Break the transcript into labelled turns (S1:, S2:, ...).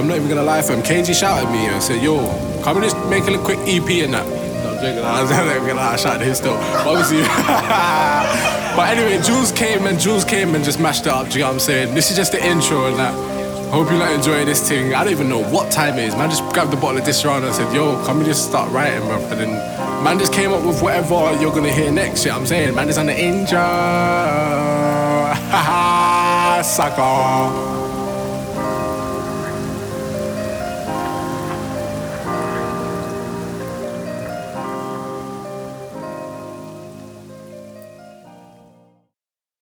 S1: I'm not even gonna lie, fam. KG shouted me and said, yo, come and just make a quick EP and that. No, I'm joking. I was not gonna lie, I shouted him still. But obviously. But anyway, Jules came and just mashed it up, do you know what I'm saying? This is just the intro and that. Hope you like enjoying this thing. I don't even know what time it is. Man just grabbed the bottle of this around and said, yo, come and just start writing, bro. And then man just came up with whatever you're gonna hear next, you know what I'm saying? Man is on the intro. Sucker.